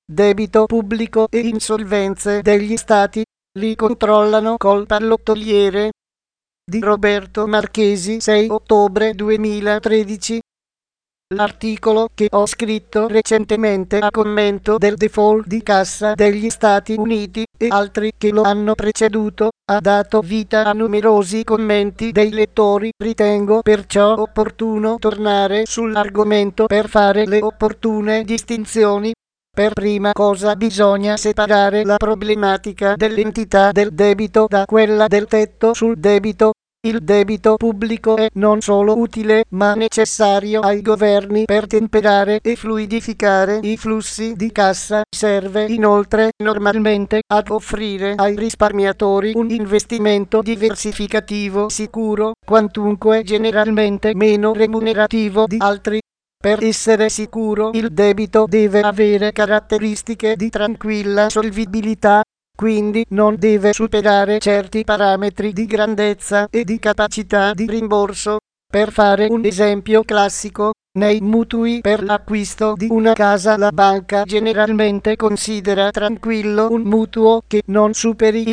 debito pubblico e insolvenze degli stati, li controllano col pallottoliere. Di Roberto Marchesi, 6 ottobre 2013. L'articolo che ho scritto recentemente a commento del default di cassa degli Stati Uniti e altri che lo hanno preceduto ha dato vita a numerosi commenti dei lettori. Ritengo perciò opportuno tornare sull'argomento per fare le opportune distinzioni. Per prima cosa bisogna separare la problematica dell'entità del debito da quella del tetto sul debito. Il debito pubblico è non solo utile ma necessario ai governi per temperare e fluidificare i flussi di cassa. Serve inoltre normalmente ad offrire ai risparmiatori un investimento diversificativo sicuro, quantunque generalmente meno remunerativo di altri. Per essere sicuro il debito deve avere caratteristiche di tranquilla solvibilità. Quindi non deve superare certi parametri di grandezza e di capacità di rimborso. Per fare un esempio classico, nei mutui per l'acquisto di una casa la banca generalmente considera tranquillo un mutuo che non superi il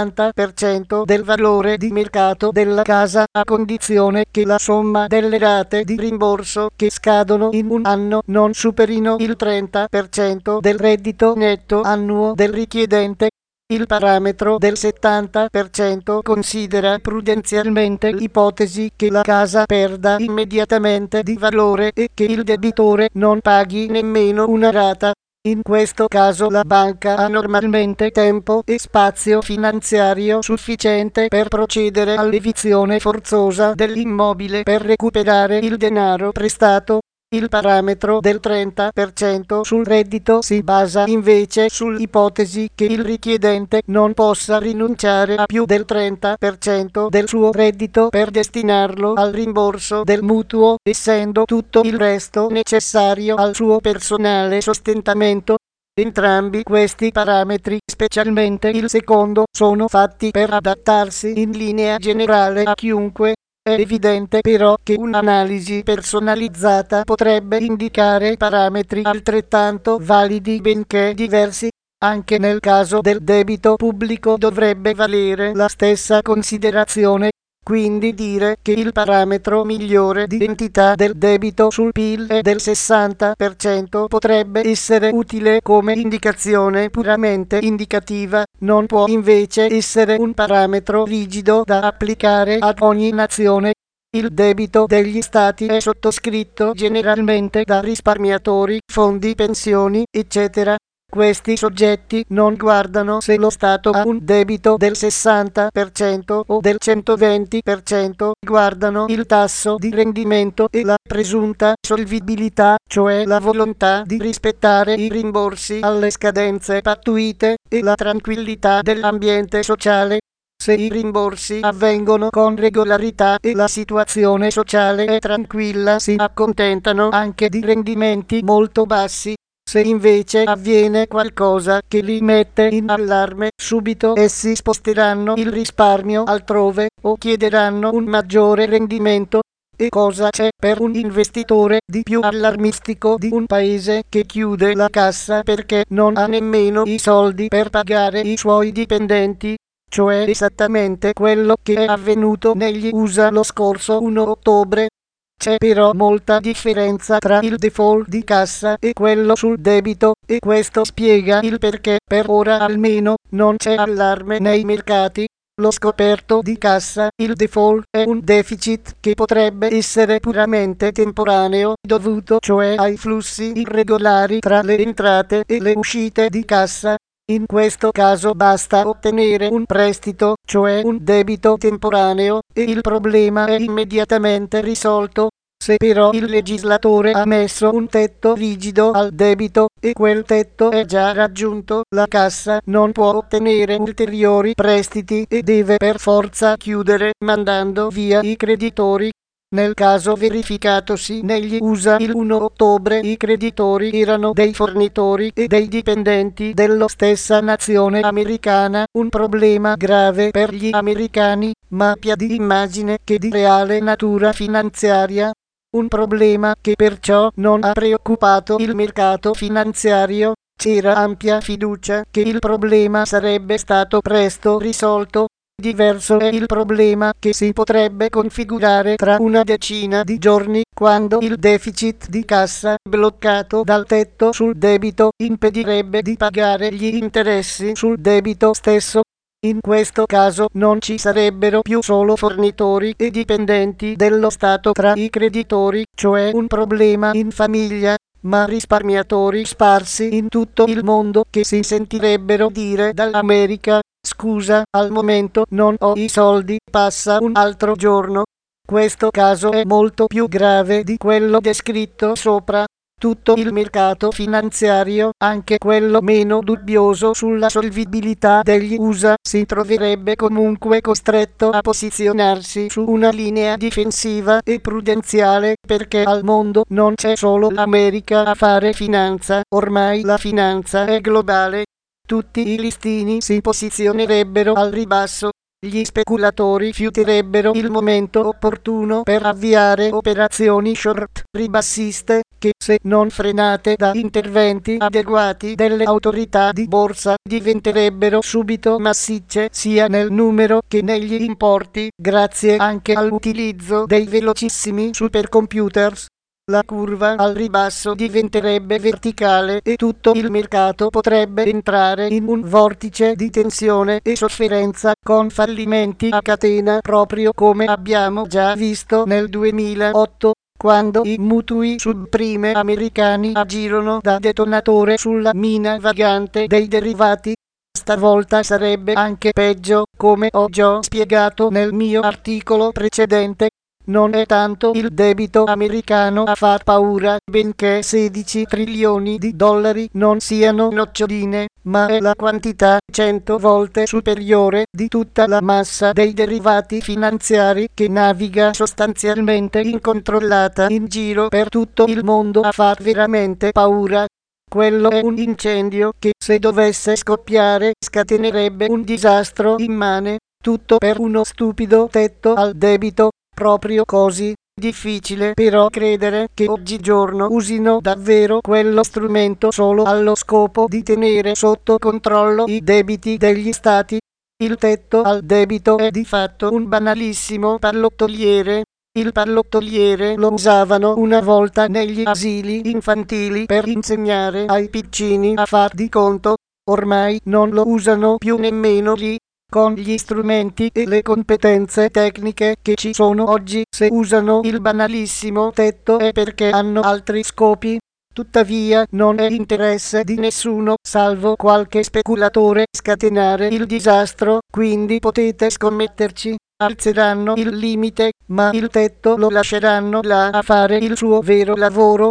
70% del valore di mercato della casa, a condizione che la somma delle rate di rimborso che scadono in un anno non superino il 30% del reddito netto annuo del richiedente. Il parametro del 70% considera prudenzialmente l'ipotesi che la casa perda immediatamente di valore e che il debitore non paghi nemmeno una rata. In questo caso la banca ha normalmente tempo e spazio finanziario sufficiente per procedere all'evizione forzosa dell'immobile per recuperare il denaro prestato. Il parametro del 30% sul reddito si basa invece sull'ipotesi che il richiedente non possa rinunciare a più del 30% del suo reddito per destinarlo al rimborso del mutuo, essendo tutto il resto necessario al suo personale sostentamento. Entrambi questi parametri, specialmente il secondo, sono fatti per adattarsi in linea generale a chiunque. È evidente però che un'analisi personalizzata potrebbe indicare parametri altrettanto validi benché diversi. Anche nel caso del debito pubblico dovrebbe valere la stessa considerazione. Quindi dire che il parametro migliore di entità del debito sul PIL è del 60% potrebbe essere utile come indicazione puramente indicativa, non può invece essere un parametro rigido da applicare ad ogni nazione. Il debito degli stati è sottoscritto generalmente da risparmiatori, fondi pensioni, eccetera. Questi soggetti non guardano se lo Stato ha un debito del 60% o del 120%, guardano il tasso di rendimento e la presunta solvibilità, cioè la volontà di rispettare i rimborsi alle scadenze pattuite, e la tranquillità dell'ambiente sociale. Se i rimborsi avvengono con regolarità e la situazione sociale è tranquilla, si accontentano anche di rendimenti molto bassi. Se invece avviene qualcosa che li mette in allarme, subito essi sposteranno il risparmio altrove o chiederanno un maggiore rendimento. E cosa c'è per un investitore di più allarmistico di un paese che chiude la cassa perché non ha nemmeno i soldi per pagare i suoi dipendenti? Cioè esattamente quello che è avvenuto negli USA lo scorso 1 ottobre. C'è però molta differenza tra il default di cassa e quello sul debito, e questo spiega il perché per ora almeno non c'è allarme nei mercati. Lo scoperto di cassa, il default, è un deficit che potrebbe essere puramente temporaneo, dovuto cioè ai flussi irregolari tra le entrate e le uscite di cassa. In questo caso basta ottenere un prestito, cioè un debito temporaneo, e il problema è immediatamente risolto. Se però il legislatore ha messo un tetto rigido al debito e quel tetto è già raggiunto, la cassa non può ottenere ulteriori prestiti e deve per forza chiudere, mandando via i creditori. Nel caso verificatosi negli USA il 1 ottobre i creditori erano dei fornitori e dei dipendenti della stessa nazione americana, un problema grave per gli americani, ma più di immagine che di reale natura finanziaria. Un problema che perciò non ha preoccupato il mercato finanziario. c'era ampia fiducia che il problema sarebbe stato presto risolto. Diverso è il problema che si potrebbe configurare tra una decina di giorni, quando il deficit di cassa, bloccato dal tetto sul debito, impedirebbe di pagare gli interessi sul debito stesso. In questo caso non ci sarebbero più solo fornitori e dipendenti dello Stato tra i creditori, cioè un problema in famiglia, ma risparmiatori sparsi in tutto il mondo che si sentirebbero dire dall'America: scusa, al momento non ho i soldi, passa un altro giorno. Questo caso è molto più grave di quello descritto sopra. Tutto il mercato finanziario, anche quello meno dubbioso sulla solvibilità degli USA, si troverebbe comunque costretto a posizionarsi su una linea difensiva e prudenziale, perché al mondo non c'è solo l'America a fare finanza, ormai la finanza è globale. Tutti i listini si posizionerebbero al ribasso. Gli speculatori fiuterebbero il momento opportuno per avviare operazioni short ribassiste che, se non frenate da interventi adeguati delle autorità di borsa, diventerebbero subito massicce sia nel numero che negli importi, grazie anche all'utilizzo dei velocissimi supercomputers. La curva al ribasso diventerebbe verticale e tutto il mercato potrebbe entrare in un vortice di tensione e sofferenza, con fallimenti a catena, proprio come abbiamo già visto nel 2008, quando i mutui subprime americani agirono da detonatore sulla mina vagante dei derivati. Stavolta sarebbe anche peggio, come ho già spiegato nel mio articolo precedente. Non è tanto il debito americano a far paura, benché 16 trilioni di dollari non siano noccioline, ma è la quantità 100 volte superiore di tutta la massa dei derivati finanziari che naviga sostanzialmente incontrollata in giro per tutto il mondo a far veramente paura. Quello è un incendio che, se dovesse scoppiare, scatenerebbe un disastro immane, tutto per uno stupido tetto al debito. Proprio così. Difficile però credere che oggigiorno usino davvero quello strumento solo allo scopo di tenere sotto controllo i debiti degli stati. Il tetto al debito è di fatto un banalissimo pallottoliere. Il pallottoliere lo usavano una volta negli asili infantili per insegnare ai piccini a far di conto. Ormai non lo usano più nemmeno lì. Con gli strumenti e le competenze tecniche che ci sono oggi, se usano il banalissimo tetto è perché hanno altri scopi. Tuttavia non è interesse di nessuno, salvo qualche speculatore, scatenare il disastro, quindi potete scommetterci. Alzeranno il limite, ma il tetto lo lasceranno là a fare il suo vero lavoro.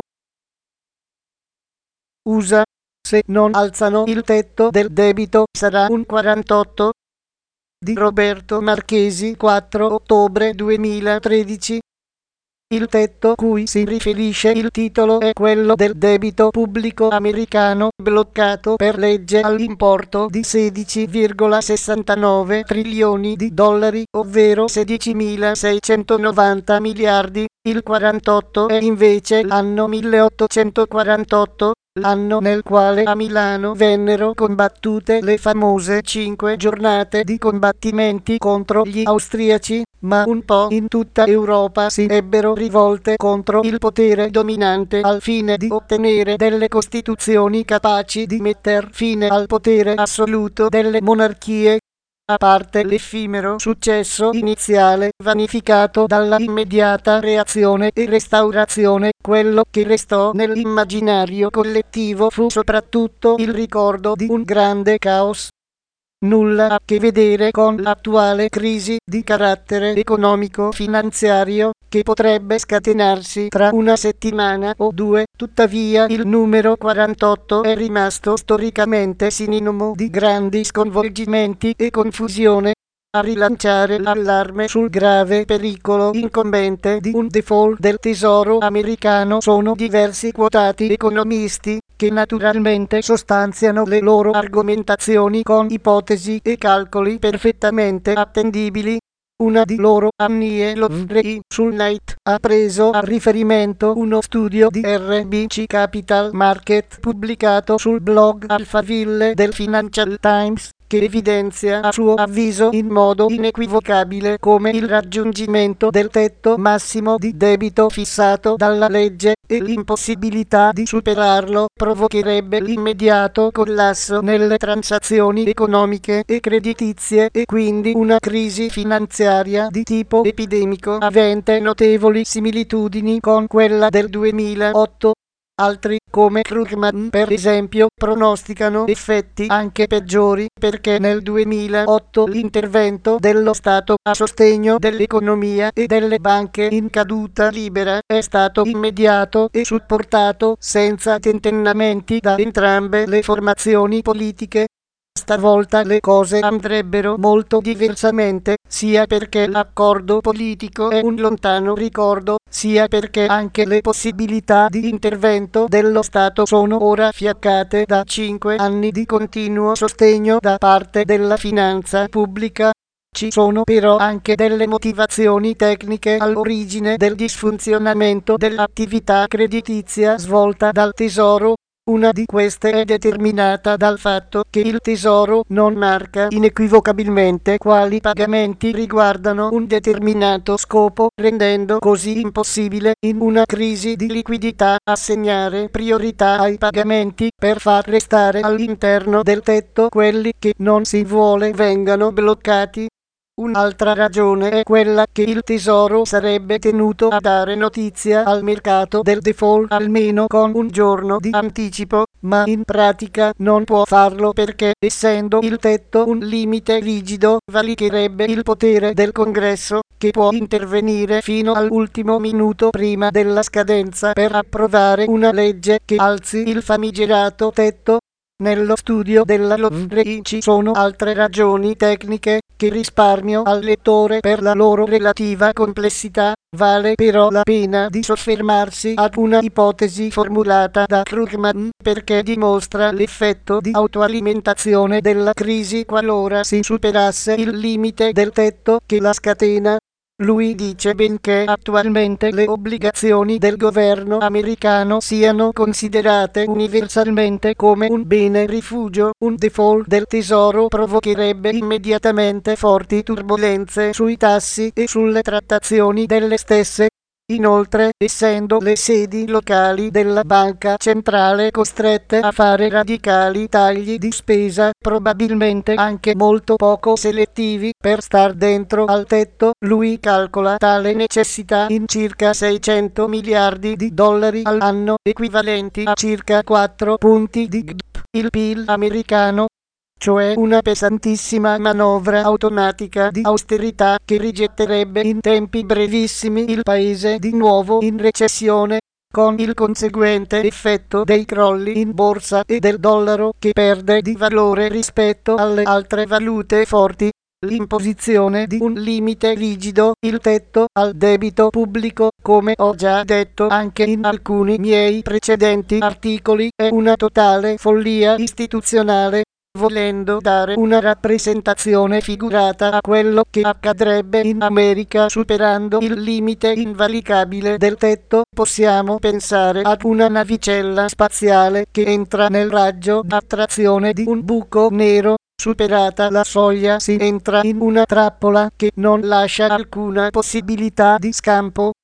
USA. Se non alzano il tetto del debito sarà un 48. Di Roberto Marchesi, 4 ottobre 2013. Il tetto cui si riferisce il titolo è quello del debito pubblico americano, bloccato per legge all'importo di 16,69 trilioni di dollari, ovvero 16.690 miliardi. Il 48 è invece l'anno 1848, l'anno nel quale a Milano vennero combattute le famose 5 giornate di combattimenti contro gli austriaci, ma un po' in tutta Europa si ebbero rivolte contro il potere dominante al fine di ottenere delle costituzioni capaci di metter fine al potere assoluto delle monarchie. A parte l'effimero successo iniziale, vanificato dalla immediata reazione e restaurazione, quello che restò nell'immaginario collettivo fu soprattutto il ricordo di un grande caos. Nulla a che vedere con l'attuale crisi di carattere economico-finanziario che potrebbe scatenarsi tra una settimana o due. Tuttavia il numero 48 è rimasto storicamente sinonimo di grandi sconvolgimenti e confusione. A rilanciare l'allarme sul grave pericolo incombente di un default del tesoro americano sono diversi quotati economisti, che naturalmente sostanziano le loro argomentazioni con ipotesi e calcoli perfettamente attendibili. Una di loro, Annie Loveray, sul Night, ha preso a riferimento uno studio di RBC Capital Market pubblicato sul blog Alphaville del Financial Times, che evidenzia a suo avviso in modo inequivocabile come il raggiungimento del tetto massimo di debito fissato dalla legge e l'impossibilità di superarlo provocherebbe l'immediato collasso nelle transazioni economiche e creditizie e quindi una crisi finanziaria di tipo epidemico avente notevoli similitudini con quella del 2008. Altri, come Krugman per esempio, pronosticano effetti anche peggiori perché nel 2008 l'intervento dello Stato a sostegno dell'economia e delle banche in caduta libera è stato immediato e supportato senza tentennamenti da entrambe le formazioni politiche. Stavolta le cose andrebbero molto diversamente, sia perché l'accordo politico è un lontano ricordo, sia perché anche le possibilità di intervento dello Stato sono ora fiaccate da 5 anni di continuo sostegno da parte della finanza pubblica. Ci sono però anche delle motivazioni tecniche all'origine del disfunzionamento dell'attività creditizia svolta dal Tesoro. Una di queste è determinata dal fatto che il Tesoro non marca inequivocabilmente quali pagamenti riguardano un determinato scopo, rendendo così impossibile in una crisi di liquidità assegnare priorità ai pagamenti per far restare all'interno del tetto quelli che non si vuole vengano bloccati. Un'altra ragione è quella che il Tesoro sarebbe tenuto a dare notizia al mercato del default almeno con un giorno di anticipo, ma in pratica non può farlo perché, essendo il tetto un limite rigido, valicherebbe il potere del Congresso, che può intervenire fino all'ultimo minuto prima della scadenza per approvare una legge che alzi il famigerato tetto. Nello studio della Loveray ci sono altre ragioni tecniche che risparmio al lettore per la loro relativa complessità. Vale però la pena di soffermarsi ad una ipotesi formulata da Krugman perché dimostra l'effetto di autoalimentazione della crisi qualora si superasse il limite del tetto che la scatena. Lui dice benché attualmente le obbligazioni del governo americano siano considerate universalmente come un bene rifugio, un default del tesoro provocherebbe immediatamente forti turbolenze sui tassi e sulle trattazioni delle stesse. Inoltre, essendo le sedi locali della banca centrale costrette a fare radicali tagli di spesa, probabilmente anche molto poco selettivi, per star dentro al tetto, lui calcola tale necessità in circa 600 miliardi di dollari all'anno, equivalenti a circa 4 punti di GDP, il PIL americano. Cioè una pesantissima manovra automatica di austerità che rigetterebbe in tempi brevissimi il paese di nuovo in recessione, con il conseguente effetto dei crolli in borsa e del dollaro che perde di valore rispetto alle altre valute forti. L'imposizione di un limite rigido, il tetto al debito pubblico, come ho già detto anche in alcuni miei precedenti articoli, è una totale follia istituzionale. Volendo dare una rappresentazione figurata a quello che accadrebbe in America superando il limite invalicabile del tetto, possiamo pensare ad una navicella spaziale che entra nel raggio d'attrazione di un buco nero. Superata la soglia si entra in una trappola che non lascia alcuna possibilità di scampo.